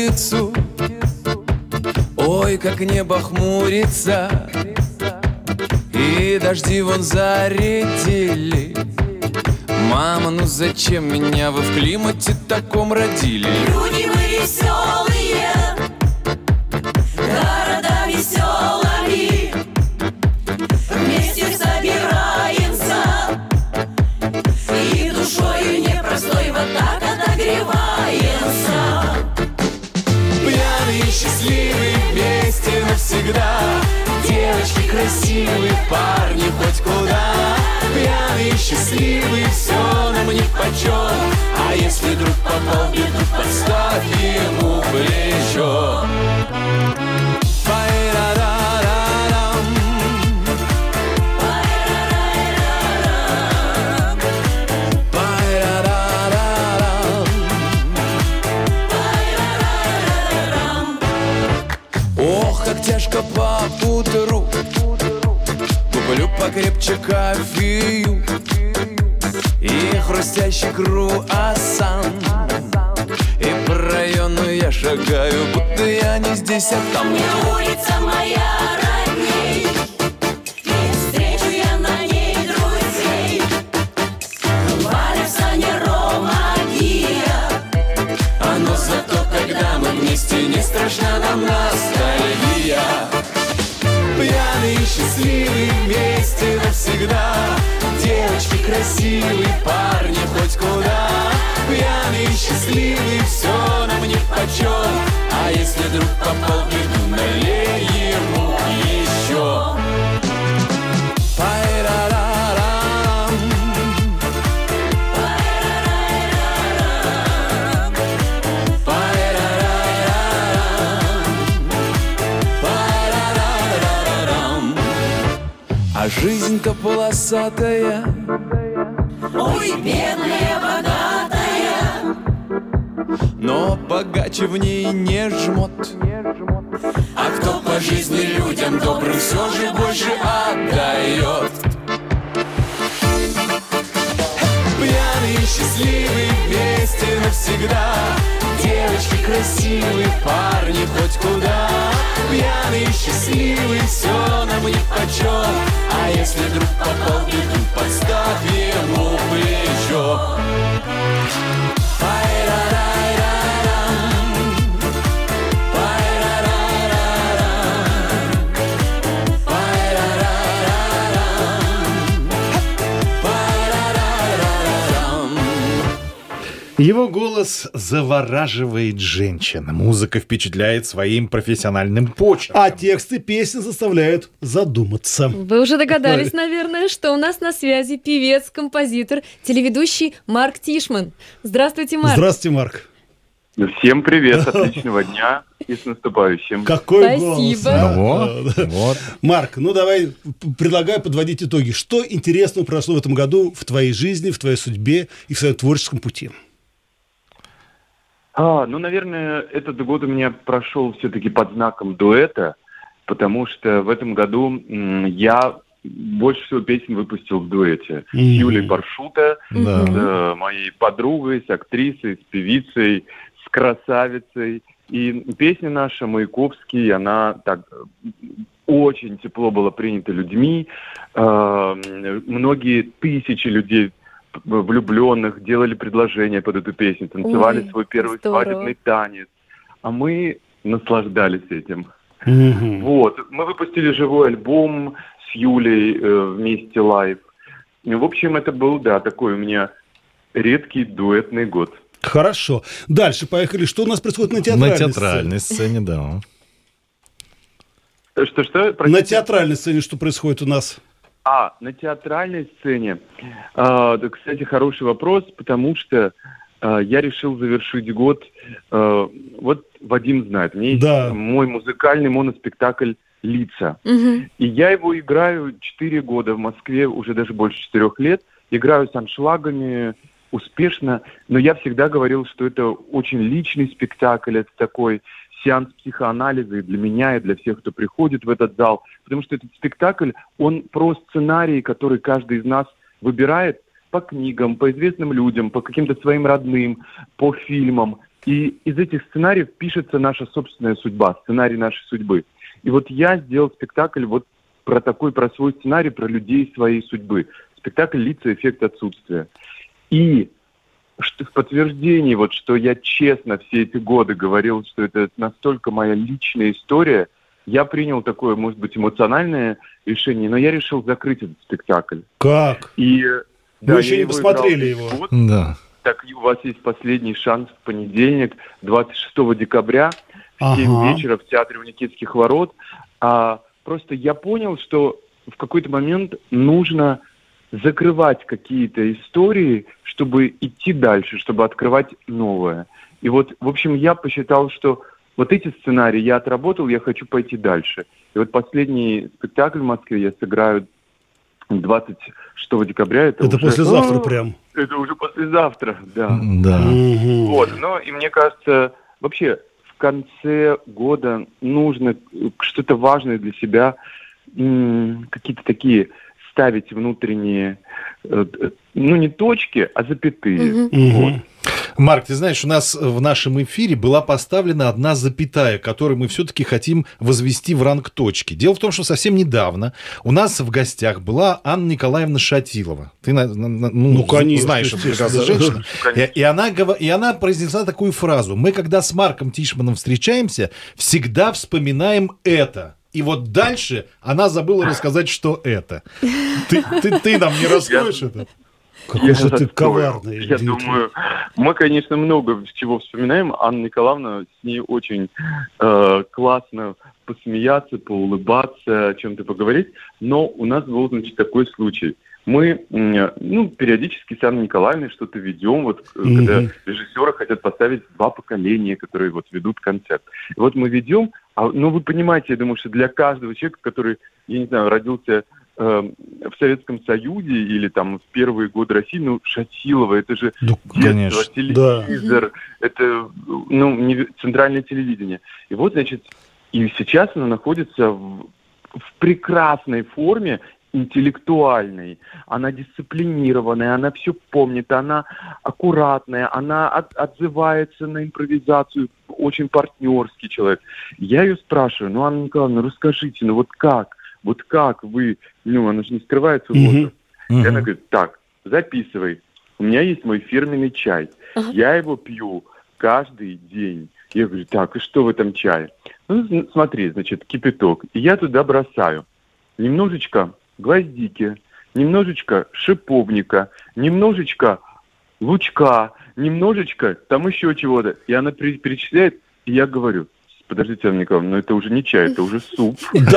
улицу. Ой, как небо хмурится, и дожди вон зарядили. Мама, ну зачем меня вы в климате таком родили? Люди мы веселые, города веселыми, вместе собираемся, и душою непростой вот так отогреваемся. Пьяные, счастливые, вместе навсегда. Девочки красивые, парни хоть куда. Пьяные, счастливые, все нам нипочем. А если вдруг попал в беду, подставь ему плечо. Пай-ра-ра-ра-рам. Пай-ра-ра-ра-рам. Ох, как тяжко по утру. Куплю покрепче кофею и хрустящий круассан. И по району я шагаю, будто я не здесь, а там. Мне улица моя родней, и встречу я на ней друзей. Валя, Саня, Рома, Гия. Но зато, когда мы вместе, не страшна нам ностальгия. Пьяные, счастливые, вместе навсегда. Девочки красивые, парни хоть куда. Пьяные, счастливые, все нам нипочем. А если вдруг попал в беду, налей ему еще. Пай-ра-ра-рам. Пай-ра-ра-ра-рам. Пай-ра-ра-рам. А жизнь-то полосатая. Ой, бедная, богатая, Но богаче в ней не жмот. А кто по жизни людям добрым все же больше отдает. Пьяные, счастливые, вместе навсегда. Девочки красивые, парни хоть куда. Пьяные, счастливые, все нам нипочем. А если вдруг попал в беду, подставь ему плечо. Пай-ра-рай-ра-рам. Пай-ра-ра-ра-рам. Пай-ра-ра-ра-рам. Пай-ра-ра-ра-рам. Его голос завораживает женщин. Музыка впечатляет своим профессиональным почерком. А тексты песен заставляют задуматься. Вы уже догадались, наверное, что у нас на связи певец, композитор, телеведущий Марк Тишман. Здравствуйте, Марк. Здравствуйте, Марк. Всем привет, отличного дня и с наступающим. Какой Спасибо. голос. Вот. Марк, ну давай, предлагаю подводить итоги. Что интересного произошло в этом году в твоей жизни, в твоей судьбе и в своем творческом пути? Ну, наверное, этот год у меня прошел все-таки под знаком дуэта, потому что в этом году я больше всего песен выпустил в дуэте. С Юлей Паршута, с моей подругой, с актрисой, с певицей, с красавицей. И песня наша «Маяковский», она так очень тепло была принята людьми. Многие тысячи людей влюбленных делали предложения под эту песню, танцевали свой первый свадебный танец, а мы наслаждались этим. Вот, мы выпустили живой альбом с Юлей вместе лайв. В общем, это был, такой у меня редкий дуэтный год. Хорошо. Дальше поехали. Что у нас происходит на театральной сцене? На театральной сцене, да. Что? На театральной сцене что происходит у нас? На театральной сцене. Кстати, хороший вопрос, потому что я решил завершить год. Вот Вадим знает, у меня есть мой музыкальный моноспектакль «Лица». И я его играю 4 года в Москве, уже даже больше 4 лет. Играю с аншлагами успешно, но я всегда говорил, что это очень личный спектакль, это такой сеанс психоанализа и для меня, и для всех, кто приходит в этот зал. Потому что этот спектакль, он про сценарий, который каждый из нас выбирает по книгам, по известным людям, по каким-то своим родным, по фильмам. И из этих сценариев пишется наша собственная судьба, сценарий нашей судьбы. И вот я сделал спектакль вот про свой сценарий, про людей своей судьбы. Спектакль «Лица. Эффект отсутствия». И в подтверждении, вот, что я честно все эти годы говорил, что это настолько моя личная история, я принял такое, может быть, эмоциональное решение, но я решил закрыть этот спектакль. Как? И, мы еще не посмотрели его. Год. Да. Так, у вас есть последний шанс в понедельник, 26 декабря, в 7 вечера в Театре у Никитских ворот. Просто я понял, что в какой-то момент нужно закрывать какие-то истории, чтобы идти дальше, чтобы открывать новое. И вот, в общем, я посчитал, что вот эти сценарии я отработал, я хочу пойти дальше. И вот последний спектакль в Москве я сыграю 26 декабря. Это уже... послезавтра прям. Это уже послезавтра, да. Да. Вот, и мне кажется, вообще в конце года нужно что-то важное для себя, какие-то такие ставить внутренние, не точки, а запятые. Вот. Марк, ты знаешь, у нас в нашем эфире была поставлена одна запятая, которую мы все-таки хотим возвести в ранг точки. Дело в том, что совсем недавно у нас в гостях была Анна Николаевна Шатилова. Ты, конечно, знаешь, это прекрасная женщина. И она произнесла такую фразу: мы, когда с Марком Тишманом встречаемся, всегда вспоминаем это. И вот дальше она забыла рассказать, что это. Ты нам не раскроешь это? Какой же ты коварный. Я думаю, мы, конечно, много чего вспоминаем. Анна Николаевна, с ней очень классно посмеяться, поулыбаться, о чем-то поговорить. Но у нас был, такой случай. Мы, периодически с Анной Николаевной что-то ведем, вот, когда режиссеры хотят поставить 2 поколения, которые вот ведут концерт. И вот мы ведем, вы понимаете, я думаю, что для каждого человека, который, я не знаю, родился в Советском Союзе или там в первые годы России, Шатилова, это же детство, телевизор, это центральное телевидение. И вот, значит, и сейчас она находится в прекрасной форме, интеллектуальной, она дисциплинированная, она все помнит, она аккуратная, она отзывается на импровизацию, очень партнерский человек. Я ее спрашиваю: Анна Николаевна, расскажите, вот как вы, она же не скрывается возраст. И она говорит: так, записывай, у меня есть мой фирменный чай, я его пью каждый день. Я говорю: так, и что в этом чае? Смотри, значит, кипяток, и я туда бросаю немножечко гвоздики, немножечко шиповника, немножечко лучка, немножечко там еще чего-то. И она перечисляет, и я говорю: подождите, Анна Николаевна, это уже не чай, это уже суп.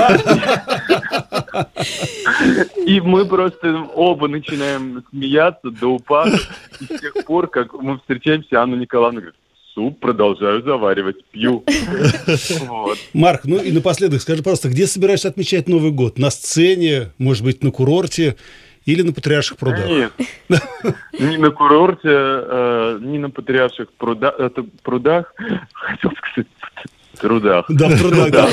И мы просто оба начинаем смеяться до упаду. И с тех пор, как мы встречаемся, Анна Николаевна говорит: суп продолжаю заваривать, пью. Вот. Марк, и напоследок скажи, пожалуйста, где собираешься отмечать Новый год? На сцене, может быть, на курорте или на Патриарших прудах? Нет, ни на курорте, ни на Патриарших прудах. Хотел сказать, в трудах. Да, в трудах, да.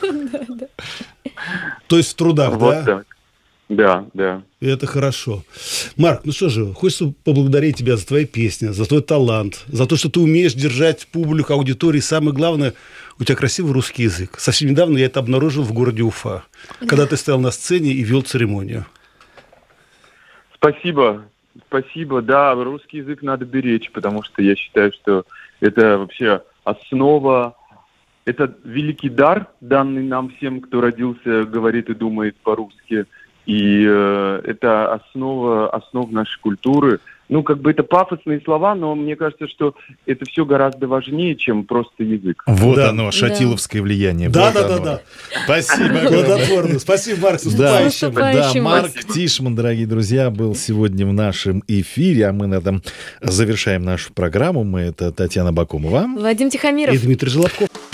То есть в трудах, да? Вот так. Да. И это хорошо. Марк, что же, хочется поблагодарить тебя за твои песни, за твой талант, за то, что ты умеешь держать публику, аудиторию. И самое главное, у тебя красивый русский язык. Совсем недавно я это обнаружил в городе Уфа, когда ты стоял на сцене и вел церемонию. Спасибо. Да, русский язык надо беречь, потому что я считаю, что это вообще основа. Это великий дар, данный нам всем, кто родился, говорит и думает по-русски. И это основа нашей культуры. Это пафосные слова, но мне кажется, что это все гораздо важнее, чем просто язык. Вот оно, шатиловское влияние. Да. Спасибо. Плодотворно. Спасибо, Марк, с наступающим. Да, Марк Тишман, дорогие друзья, был сегодня в нашем эфире, а мы на этом завершаем нашу программу. Это Татьяна Бакумова, Вадим Тихомиров и Дмитрий Желобков.